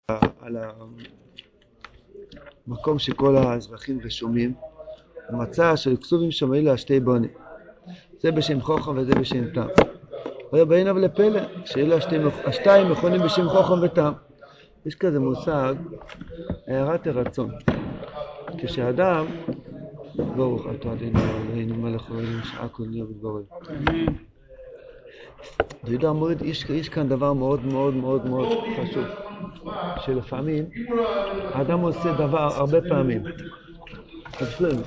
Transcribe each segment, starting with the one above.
על המקום שכל האזרחים רשומים, הוא מצא שכתובים שם אלו השתי בונים. זה בשם חוכם וזה בשם תם. היה בעיניו לפלא, שאלו השתיים מכונים בשם חוכם ותם. יש כזה מושג, הערת הרצון. כשאדם, ברוך אתה אדינו אלוהינו מלך העולם שעה כל נהיה בדברו. דוידר מוריד, יש כאן דבר מאוד מאוד מאוד מאוד חשוב, שלפעמים האדם עושה דבר הרבה פעמים. אצלנו.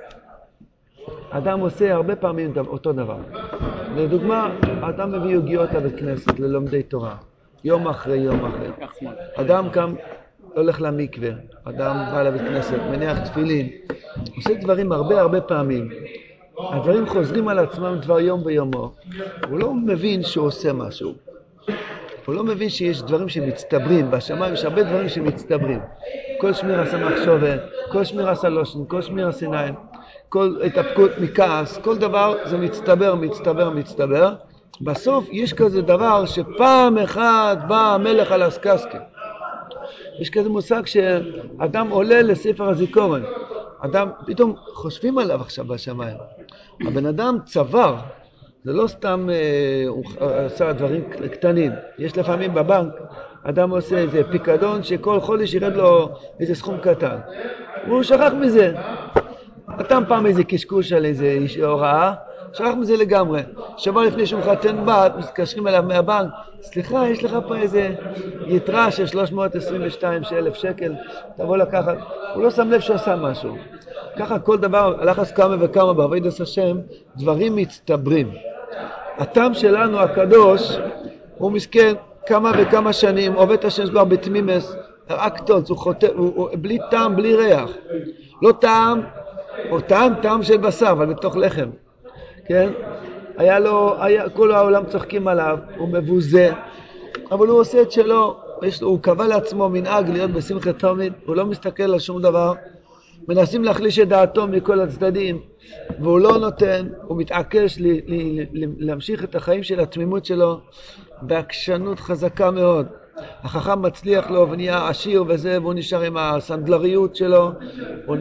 אדם עושה הרבה פעמים אותו דבר. לדוגמה, האדם מביא עוגיות לבית כנסת, ללומדי תורה. יום אחרי יום אחרי. אדם קם, הולך למקווה. אדם בא לבית כנסת, מניח תפילין. עושה דברים הרבה פעמים. הדברים חוזרים על עצמם דבר יום ביומו. הוא לא מבין שהוא עושה משהו. הוא לא מבין שיש דברים שמצטברים. בשמיים יש הרבה דברים שמצטברים. כל שמיר עשה מחשבת, כל שמיר עשה לושן, כל שמיר עשה עיניים. כל התאפקות מכעס, כל דבר זה מצטבר. בסוף יש כזה דבר שפעם אחת בא המלך על הסקסקה. יש כזה מושג שאדם עולה לספר הזיכרון. אדם, פתאום חושבים עליו עכשיו בשמיים. הבן אדם צבר, זה לא סתם הוא עשה דברים קטנים. יש לפעמים בבנק, אדם עושה איזה פיקדון שכל חודש ירד לו איזה סכום קטן. הוא שכח מזה. נתן פעם איזה קשקוש על איזה הוראה, שכח מזה לגמרי. שבוע לפני שהוא מחתן בת, מתקשרים אליו מהבנק, סליחה, יש לך פה איזה יתרה של 322,000 שקל, תבוא לקחת. הוא לא שם לב שעשה משהו. ככה כל דבר, הלחץ כמה וכמה בעבודת השם, דברים מצטברים. הטעם שלנו הקדוש, הוא מסכן כמה וכמה שנים, עובד השם כבר בתמימס, רק טוץ, הוא בלי טעם, בלי ריח. לא טעם, או טעם של בשר, אבל בתוך לחם. כן? כל העולם צוחקים עליו, הוא מבוזה, אבל הוא עושה את שלו, הוא קבע לעצמו מנהג להיות בשמחת תמיד, הוא לא מסתכל על שום דבר, מנסים להחליש את דעתו מכל הצדדים, והוא לא נותן, הוא מתעקש להמשיך את החיים של התמימות שלו, בעקשנות חזקה מאוד. החכם מצליח לו ונהיה עשיר וזה, והוא נשאר עם הסנדלריות שלו, הוא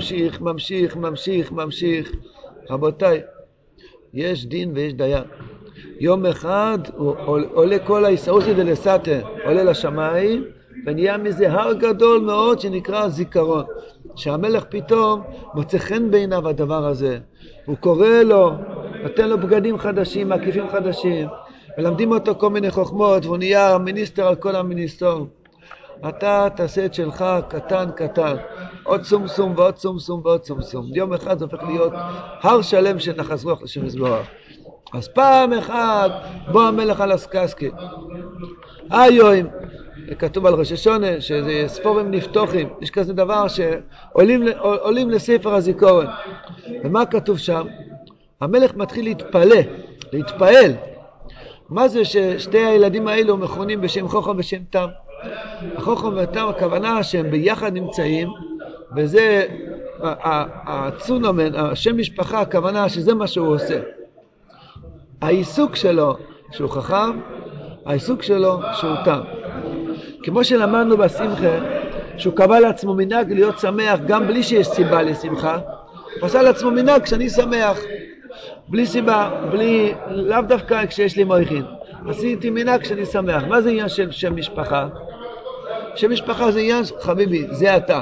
ממשיך. רבותיי, יש דין ויש דיין. יום אחד הוא עולה כל הישאוסי דלסתה, עולה לשמיים, ונהיה מזה הר גדול מאוד שנקרא זיכרון. שהמלך פתאום מוצא חן בעיניו הדבר הזה. הוא קורא לו, נותן לו בגדים חדשים, מקיפים חדשים, מלמדים אותו כל מיני חוכמות, והוא נהיה מיניסטר על כל המיניסטור. אתה תעשה את שלך קטן, עוד סום ועוד סום. יום אחד זה הופך להיות הר שלם של נחס רוח לשם יזברך. אז פעם אחת בוא המלך על הסקסקי. היום, כתוב על ראש השונה, שזה ספורים נפתוחים, יש כזה דבר שעולים לספר הזיכרון. ומה כתוב שם? המלך מתחיל להתפעל. מה זה ששתי הילדים האלו מכונים בשם חוכם ושם תם? החוכם ותם, הכוונה שהם ביחד נמצאים, וזה הצונומן, השם משפחה, הכוונה שזה מה שהוא עושה. העיסוק שלו שהוא חכם, העיסוק שלו שהוא תם. כמו שלמדנו בשמחה, שהוא קבע לעצמו מנהג להיות שמח גם בלי שיש סיבה לשמחה, הוא עשה לעצמו מנהג כשאני שמח, בלי סיבה, לאו דווקא כשיש לי מויכין. עשיתי מנהג כשאני שמח. מה זה עניין של שם משפחה? שם משפחה זה עניין, חביבי, זה אתה.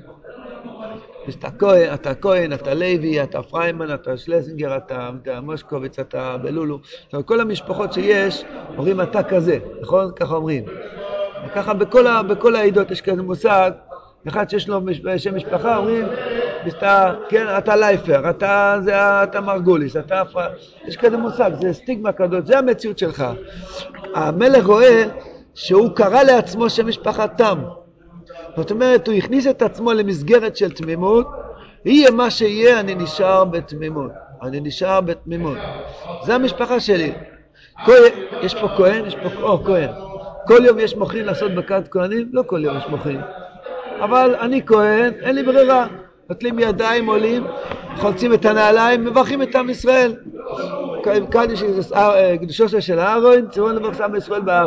אתה כהן, אתה לוי, אתה פריימן, אתה שלסינגר, אתה מושקוביץ, אתה בלולו. כל המשפחות שיש, אומרים אתה כזה, נכון? ככה אומרים. וככה בכל העדות יש כזה מושג, אחד שיש לו שם משפחה, אומרים, כן, אתה לייפר, אתה מרגוליס, יש כזה מושג, זה סטיגמה כזאת, זה המציאות שלך. המלך רואה שהוא קרא לעצמו שם משפחה תם. זאת אומרת, הוא הכניס את עצמו למסגרת של תמימות, יהיה מה שיהיה, אני נשאר בתמימות. זה המשפחה שלי. יש פה כהן, כהן. כל יום יש מוכרים לעשות ברכת כהנים? לא כל יום יש מוכרים. אבל אני כהן, אין לי ברירה. נוטלים ידיים, עולים, חולצים את הנעליים, מברכים את עם ישראל. כאן יש קדושו של אהרון, צירון לברך עם ישראל באהבו.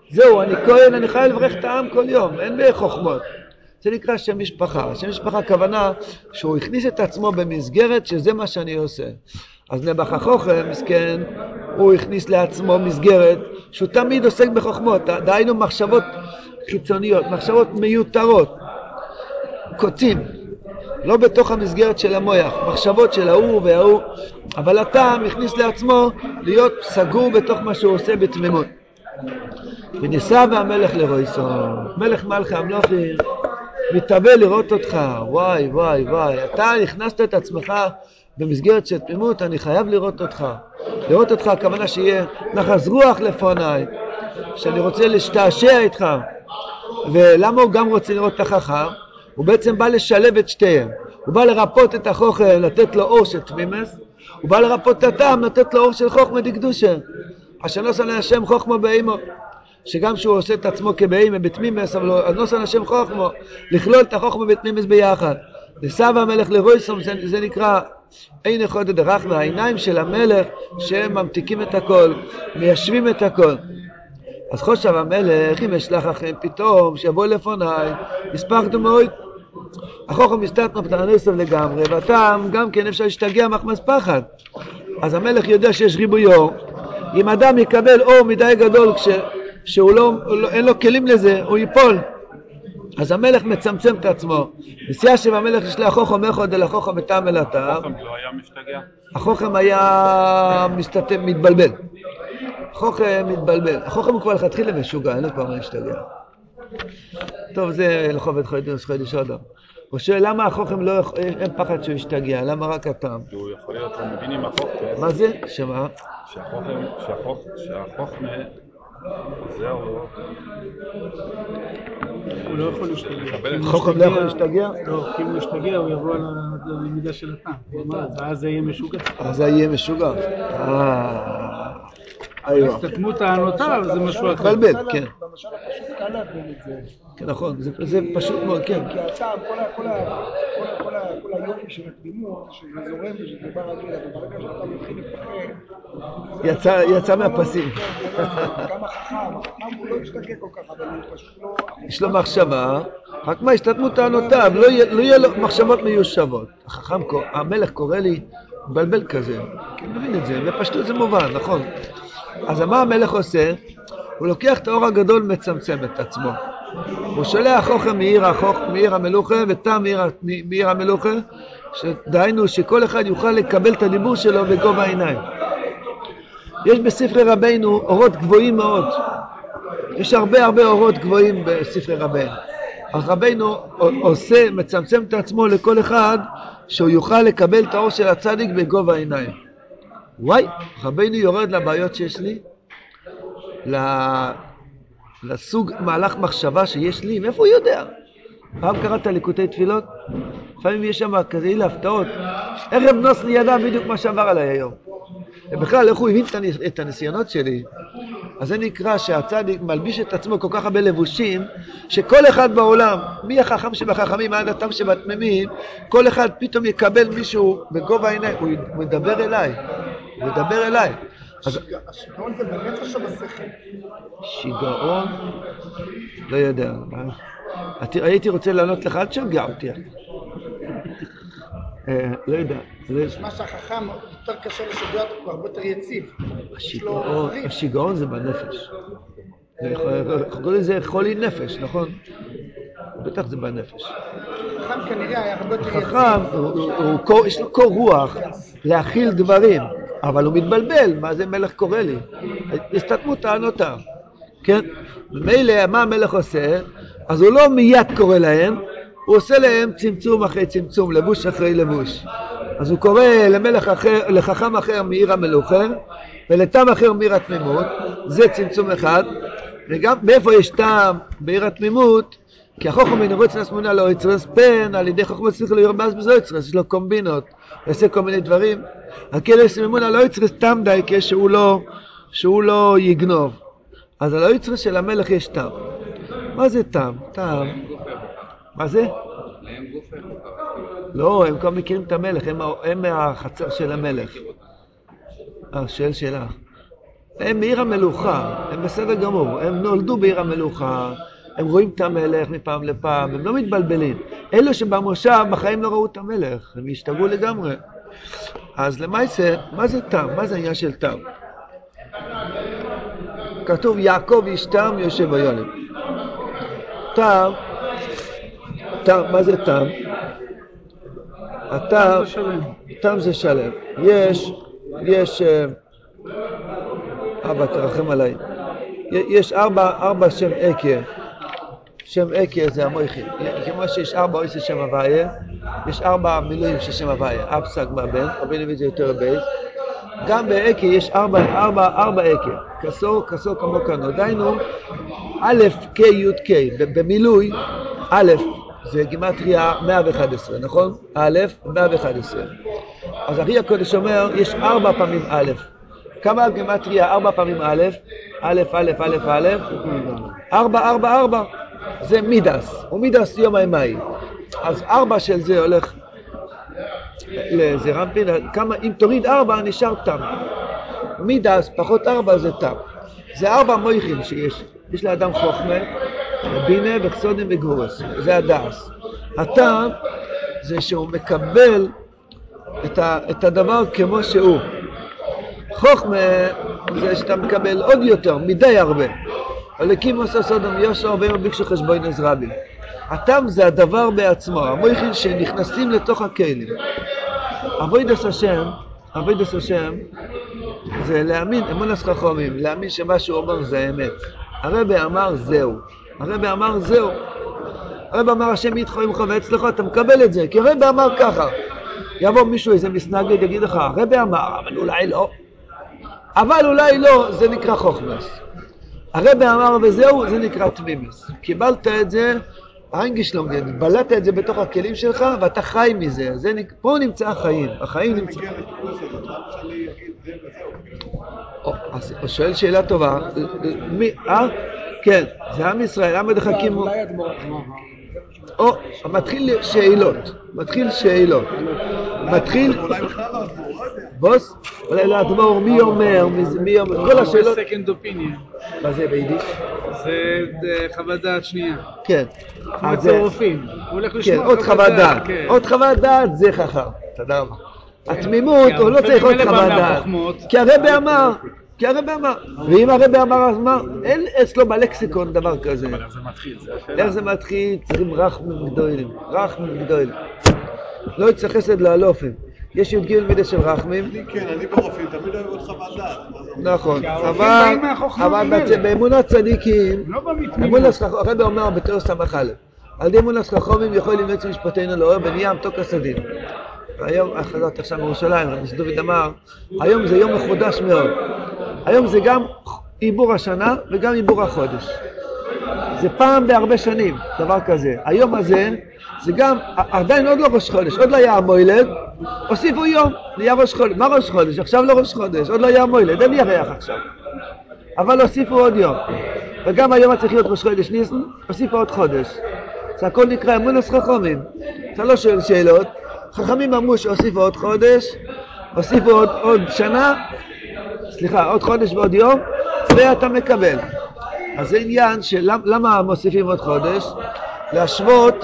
זהו, אני כהן, אני חייב לברך את העם כל יום, אין לי חוכמות. זה נקרא שם משפחה. שם משפחה הכוונה שהוא הכניס את עצמו במסגרת שזה מה שאני עושה. אז נבח החוכם, מסכן, הוא הכניס לעצמו מסגרת שהוא תמיד עוסק בחוכמות, דהיינו מחשבות חיצוניות, מחשבות מיותרות, קוצים, לא בתוך המסגרת של המוח, מחשבות של ההוא וההוא, אבל הטעם הכניס לעצמו להיות סגור בתוך מה שהוא עושה בתמימות. וניסה והמלך לרויסו, מלך מלכי המלוכים, מתאבל לראות אותך, וואי וואי וואי, אתה הכנסת את עצמך במסגרת של תמימות, אני חייב לראות אותך. לראות אותך הכוונה שיהיה נחס רוח לפניי, שאני רוצה להשתעשע איתך. ולמה הוא גם רוצה לראות את החכם? הוא בעצם בא לשלב את שתיהם. הוא בא לרפות את החוכם, לתת לו אור של תמימס, הוא בא לרפות את הטעם, לתת לו אור של חוכמה דקדושה. אשר נוסן השם חוכמה באימו, שגם שהוא עושה את עצמו כבאימה בתמימס, אבל נוסן השם חוכמה, לכלול את החוכמה בתמימס ביחד. נסב המלך לרויסום, זה נקרא אין אחד דרחמה, העיניים של המלך שהם ממתיקים את הכל, מיישבים את הכל. אז חושב המלך, אם אשלח לכם פתאום שיבוא לפניי, הספקתם מאוד, החוכם מסתתנו פתרנסוב לגמרי, והטעם גם כן אפשר להשתגע מחמס פחד. אז המלך יודע שיש ריבוי אור. אם אדם יקבל אור מדי גדול שהוא אין לו כלים לזה, הוא ייפול. אז המלך מצמצם את עצמו. נסיעה שבמלך יש לה חוכם אחד אל החוכם מטעם אל הטעם. החוכם לא היה משתגע? החוכם היה מתבלבל. החוכם מתבלבל. החוכם הוא כבר לכתחילה משוגע, אין לו כבר מה להשתגע. טוב, זה לחובד חודש אדם. הוא שואל למה החוכם לא, אין פחד שהוא ישתגע, למה רק הטעם? הוא יכול להיות, הוא מבין עם החוכם. מה זה? שמה? שהחוכם זהו. הוא לא יכול להשתגע. החוכם לא יכול להשתגע? לא, כי אם הוא ישתגע הוא יבוא ללמידה של הטעם. ואז זה יהיה משוגע. אז זה יהיה משוגע. הסתתמו טענותיו זה משהו אחר. בלבל, כן. במשל הפשוט קל להבין את זה. כן, נכון, זה פשוט מאוד, כן. כי הטעם, כל היופי של התמימות, שזה זורם ושזה בא רגיל, אבל ברגע שאתה מתחיל לפחד... יצא מהפסים. גם החכם הוא לא ישתגע כל כך, אבל הוא פשוט לא... יש לו מחשבה, רק מה, הסתתמו טענותיו, לא יהיה לו מחשבות מיושבות. החכם, המלך קורא לי בלבל כזה, כי אני מבין את זה, ופשטות זה מובן, נכון. אז מה המלך עושה? הוא לוקח את האור הגדול ומצמצם את עצמו. הוא שולח חוכם מעיר המלוכה וטעם מעיר המלוכה, שדהיינו שכל אחד יוכל לקבל את הדיבור שלו בגובה העיניים. יש בספרי רבינו אורות גבוהים מאוד. יש הרבה אורות גבוהים בספרי רבינו. אז רבינו מצמצם את עצמו לכל אחד שהוא יוכל לקבל את האור של הצדיק בגובה העיניים. וואי, רבינו יורד לבעיות שיש לי, לסוג מהלך מחשבה שיש לי, מאיפה הוא יודע? פעם קראת ליקוטי תפילות? לפעמים יש שם כזה להפתעות. ערב נוס לי ידע בדיוק מה שעבר עליי היום. ובכלל, איך הוא הבין את הניסיונות שלי? אז זה נקרא שהצדיק מלביש את עצמו כל כך הרבה לבושים, שכל אחד בעולם, מי החכם שבחכמים עד התם שבתמימים, כל אחד פתאום יקבל מישהו בגובה העיניים, הוא מדבר אליי. הוא מדבר אליי. השיגעון זה בנפש או בשכל? שיגעון? לא יודע. הייתי רוצה לענות לך, עד שגע אותי. לא יודע. מה שהחכם יותר קשה לשגע אותו, הוא הרבה יותר יציב. השיגעון זה בנפש. קוראים לזה חולי נפש, נכון? בטח זה בנפש. החכם כנראה היה הרבה יותר יציב. החכם, יש לו קור רוח להכיל דברים. אבל הוא מתבלבל, מה זה מלך קורא לי? הסתתמו טענותיו, כן? ומילא מה המלך עושה? אז הוא לא מיד קורא להם, הוא עושה להם צמצום אחרי צמצום, לבוש אחרי לבוש. אז הוא קורא למלך אחר, לחכם אחר מעיר המלוכה, ולטעם אחר מעיר התמימות, זה צמצום אחד, וגם מאיפה יש טעם בעיר התמימות? כי החוכם אינו רוצה לסמונה לא יצרס פן, על ידי חוכם צריך לרבז בזו יצרס, יש לו קומבינות, יעשה כל מיני דברים. הכאלה סממונה לא יצרס טעם די, שהוא לא יגנוב. אז על היצרס של המלך יש טעם. מה זה טעם? טעם. מה זה? לא, הם כבר מכירים את המלך, הם מהחצר של המלך. שואל שאלה. הם מעיר המלוכה, הם בסדר גמור, הם נולדו בעיר המלוכה, הם רואים את המלך מפעם לפעם, הם לא מתבלבלים. אלו שבמושב בחיים לא ראו את המלך, הם השתגעו לגמרי. אז למעשה, מה זה תם? מה זה העניין של תם? כתוב יעקב איש תם יושב ביולם. תם, מה זה תם? התם, תם זה שלם. יש, אבא תרחם עליי, יש ארבע שם אקה. שם אקה זה המויכין. כמו שיש 4 עושה שם הוויה, יש 4 מילואים של שם הוויה. אפסק מהבן, רבי נביא זה יותר בייס. גם באקה יש 4 אקה. כסור כמו כאן. דיינו, א' ק' י' ק'. במילוי, א' זה גימטריה 111, נכון? א' 111. אז אחי הקודש אומר, יש 4 פעמים א'. כמה גימטריה 4 פעמים א'? א', א', א', א', 4. זה מידס, ומידס יום הימי. אז 4 של זה הולך לזה רמפין, כמה, אם תוריד 4 נשאר תם. מידס פחות 4 זה תם. זה 4 מויכים שיש. יש לאדם חוכמה, בינה וחסודים וגבורס. זה הדס. התם זה שהוא מקבל את הדבר כמו שהוא. חוכמה זה שאתה מקבל עוד יותר, מדי הרבה. הלקים עושה סודם יושר והם ביקשו חשבון רבים. התם זה הדבר בעצמו, המויכין שנכנסים לתוך הכלים. עבודת השם זה להאמין, אמונס חכמים, להאמין שמה שהוא אומר זה אמת. הרבי אמר זהו. הרבי אמר השם איתך עמך ואצלך, אתה מקבל את זה, כי הרבי אמר ככה. יבוא מישהו איזה מסנגד יגיד לך, הרבי אמר, אבל אולי לא, זה נקרא חוכמס. הרבי אמר וזהו, זה נקרא תמימוס. קיבלת את זה, האנגישלונגן, בלעת את זה בתוך הכלים שלך ואתה חי מזה. פה נמצא החיים, החיים נמצא. אז הוא שואל שאלה טובה. כן, זה עם ישראל, עם הדחקים. מתחיל שאלות. בוס, אולי לא אדמור, מי אומר, כל השאלות. second opinion. מה זה ביידיש? זה חוות דעת שנייה. כן. כמו אצל רופאים. הוא הולך לשמוע עוד חוות דעת זה חכם. תודה רבה. התמימות, הוא לא צריך עוד חוות דעת. כי הרבי אמר. ואם הרבי אמר אז מה? אין אצלו בלקסיקון דבר כזה. אבל איך זה מתחיל? איך זה מתחיל? צריכים רחמים גדולים. לא יצטרך חסד לאלופים. יש י"ג מידה של רחמים. אני ברופאים, תמיד אוהב עוד חוות דעת. נכון, אבל באמונת צדיקים, הרבי אומר בתיאור סמ"א, על ידי אמונת חכמים יכול למצוא משפטנו לאור ונהיה מתוק הסדין. היום, חזרתי עכשיו בירושלים, רבי דוד אמר, היום זה יום מחודש מאוד. היום זה גם עיבור השנה וגם עיבור החודש. זה פעם בהרבה שנים, דבר כזה. היום הזה זה גם, עדיין עוד לא ראש חודש, עוד לא היה המוילד, הוסיפו יום, נהיה ראש חודש. מה ראש חודש? עכשיו לא ראש חודש, עוד לא היה המוילד, אין ירח עכשיו. אבל הוסיפו עוד יום. וגם היום צריך להיות ראש חודש ניסן, הוסיפו עוד חודש. זה הכל נקרא אמונס חכמים. אתה לא שואל שאלות, חכמים אמרו שהוסיפו עוד חודש, הוסיפו עוד שנה, עוד חודש ועוד יום, ואתה מקבל. אז זה עניין למה מוסיפים עוד חודש? להשוות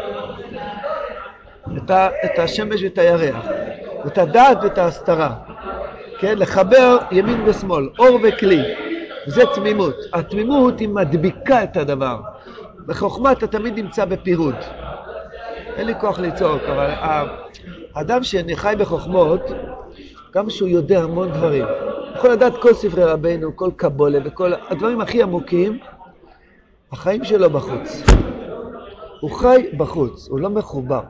את השמש ואת הירח, את הדעת ואת ההסתרה, כן? לחבר ימין ושמאל, אור וכלי, זה תמימות. התמימות היא מדביקה את הדבר. בחוכמה אתה תמיד נמצא בפירוד. אין לי כוח לצעוק, אבל האדם שחי בחוכמות, גם שהוא יודע המון דברים, יכול לדעת כל ספרי רבינו, כל קבולה וכל הדברים הכי עמוקים, החיים שלו בחוץ. הוא חי בחוץ, הוא לא מחובר.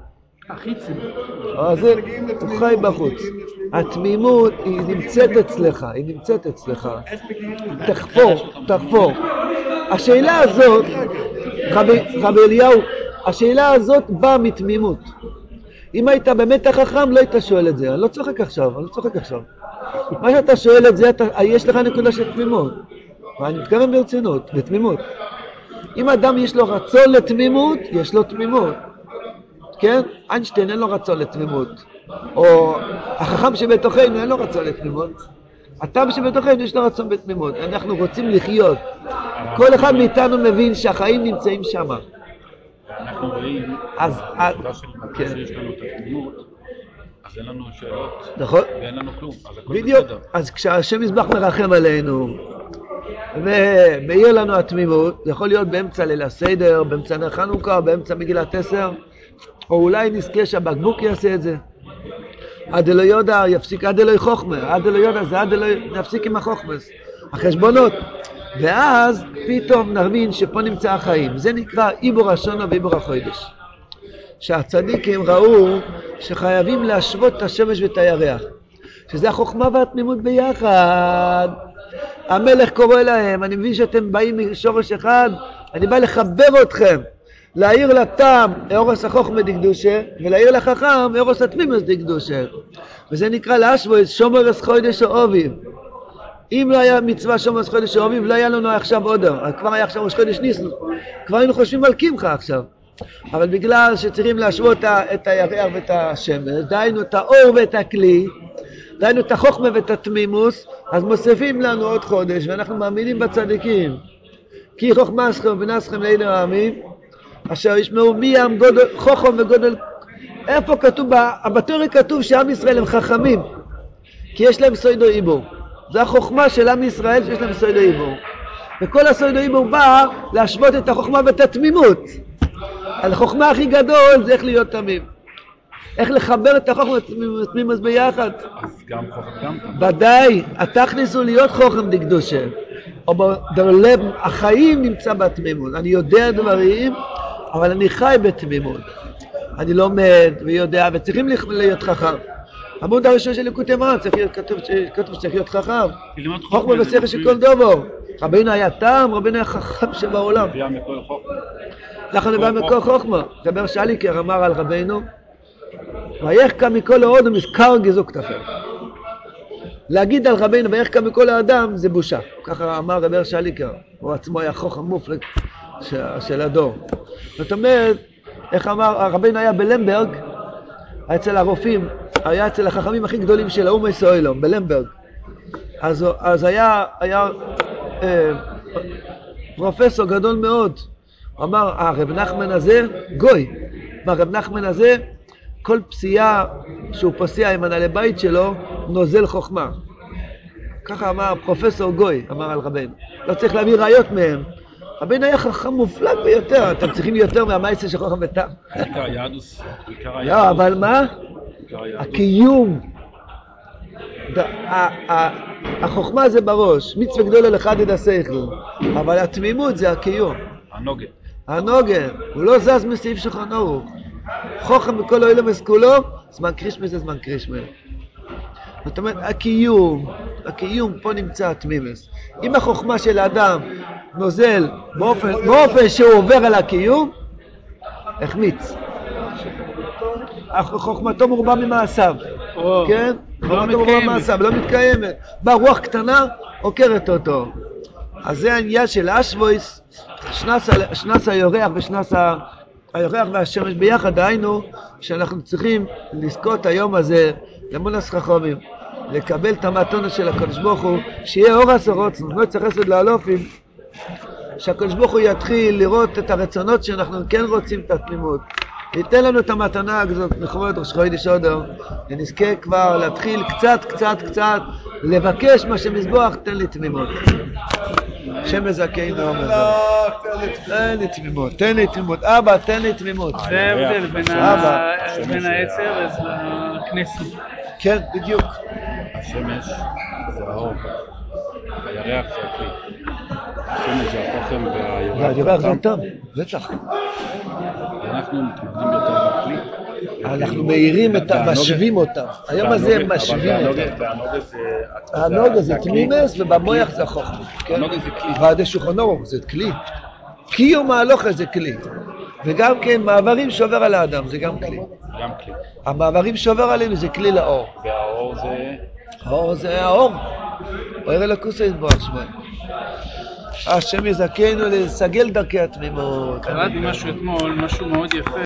הוא חי בחוץ. התמימות היא נמצאת אצלך, תחפור. השאלה הזאת, רבי אליהו, השאלה הזאת באה מתמימות. אם היית באמת החכם, לא היית שואל את זה. אני לא צוחק עכשיו. מה שאתה שואל את זה, יש לך נקודה של תמימות. ואני מתכוון ברצינות, לתמימות. אם אדם יש לו רצון לתמימות, יש לו תמימות. כן? איינשטיין אין לו רצון לתמימות. או החכם שבתוכנו אין לו רצון לתמימות. הטעם שבתוכנו יש לו רצון בתמימות. אנחנו רוצים לחיות. כל אחד מאיתנו מבין שהחיים נמצאים שם. אנחנו רואים, אז העובדה של כן. שיש לנו את התמימות, אז אין לנו שאלות, נכון? ואין לנו כלום, אז הכל בדיוק. בסדר. אז כשהשם יזבח מרחם עלינו ומאיר לנו התמימות, זה יכול להיות באמצע ליל הסדר, באמצע נר חנוכה, באמצע מגילת 10, או אולי נזכה שהבקבוק יעשה את זה. עד אלוהי יודע יפסיק, עד אלוהי חוכמה, עד אלוהי יודע זה עד אלוהי, נפסיק עם החוכמס, החשבונות. ואז פתאום נבין שפה נמצא החיים. זה נקרא עיבור השונו ועיבור החודש. שהצדיקים ראו שחייבים להשוות את השמש ואת הירח. שזה החוכמה והתמימות ביחד. המלך קורא להם, אני מבין שאתם באים משורש אחד, אני בא לחבר אתכם. להעיר לתם אורס החוכמה דקדושה, ולהעיר לחכם אורס התמימות דקדושה. וזה נקרא להשוות שומרס חודש אוהבים. אם לא היה מצווה שומרס חודש אוהבים, לא היה לנו עכשיו עודר. כבר היה עכשיו ראש חודש ניסן. כבר היינו חושבים על קמחה עכשיו. אבל בגלל שצריכים להשוות את הירח ואת השמש, דהיינו את האור ואת הכלי, דהיינו את החוכמה ואת התמימוס, אז מוסיפים לנו עוד חודש, ואנחנו מאמינים בצדיקים. כי חוכמה אסכם ונסכם לעיני העמים, אשר ישמעו מי ים גודל, חוכם וגודל. איפה כתוב? בתורה כתוב שעם ישראל הם חכמים, כי יש להם סוידו עיבור. זו החוכמה של עם ישראל שיש להם סוידו עיבור. וכל הסוידו עיבור בא להשוות את החוכמה ואת התמימות. החוכמה הכי גדול זה איך להיות תמים. איך לחבר את החוכמה והתמימות ביחד. אז גם חוכם גם תמימות. ודאי, תכניסו להיות חוכם דקדושה. או בלב, החיים נמצא בתמימות. אני יודע דברים, אבל אני חי בתמימות. אני לומד ויודע, וצריכים להיות חכם. עמוד הראשון של ליקוטי מוהר"ן, כתוב שצריך להיות חכם. חוכמה ושכל של כל דבר. רבינו היה תם, רבינו היה חכם שבעולם. הביאה מכל חוכמה. אנחנו נביא מכל חוכמה. רבי שליקר אמר על רבינו, ויחכה מכל האודם מזכר גזו כתפיו. להגיד על רבינו ויחכה מכל האדם זה בושה. ככה אמר רבי שליקר. הוא עצמו היה חוכם מופלג של הדור. זאת אומרת, איך אמר, רבינו היה בלמברג, היה אצל הרופאים, היה אצל החכמים הכי גדולים של האומה ישראלום, בלמברג. אז היה פרופסור גדול מאוד. הוא אמר, הרב נחמן הזה גוי. הרב נחמן הזה, כל פסיעה שהוא פסיע עם הנהלי בית שלו, נוזל חוכמה. ככה אמר פרופסור גוי, אמר על רבינו. לא צריך להביא ראיות מהם. רבינו היה חכם מופלג ביותר, אתם צריכים יותר מהמייסה של חוכם ותם. עיקר היהדוס. לא, אבל מה? הקיום. החוכמה זה בראש, מצווה גדולה לחדד השכל, אבל התמימות זה הקיום. הנוגה, הוא לא זז מסעיף שולחן ערוך. חוכם בכל העולם כולו, זמן קרישמה זה זמן קרישמה. זאת אומרת, הקיום פה נמצא התמימוס. אם החוכמה של האדם נוזל באופן שהוא עובר על הקיום, החמיץ. חוכמתו מרובה ממעשיו, כן? חוכמתו מרובה ממעשיו, לא מתקיימת. באה רוח קטנה, עוקרת אותו. אז זה העניין של אשוויס, שנס היורח ושנס היורח והשמש ביחד, דהיינו שאנחנו צריכים לזכות היום הזה למונס חכמים, לקבל את המתנה של הקדוש ברוך הוא, שיהיה אור הסורות, לא צריך חסד לאלופים, שהקדוש ברוך הוא יתחיל לראות את הרצונות שאנחנו כן רוצים את התמימות. ייתן לנו את המתנה הזאת לכבוד ראש חודש אדר, ונזכה כבר להתחיל קצת לבקש מה שמזבוח, תן לי תמימות. שם מזכינו אומר, תן לי תמימות, אבא תן לי תמימות. זה ההבדל בין העצר לכנסת. כן, בדיוק. השמש זה האור, הירח זה הכלי. השמש זה החוכם והירח. הירח זה התם, בטח. אנחנו מתמקדים יותר בכלי. אנחנו מאירים משווים אותם. היום הזה הם משווים אותם. הנוגה זה תמימס ובמוח זה החוכמה. הנוגה זה כלי. ועדי שולחן ערוך זה כלי. קיום ההלוכה זה כלי. וגם כן מעברים שעובר על האדם זה גם כלי. גם כלי. המעברים שעובר עלינו זה כלי לאור. והאור זה... האור זה האור. אור אלוקוס יתברך שמו. השם יזכנו לסגל דרכי התמימות. קראתי משהו אתמול, משהו מאוד יפה.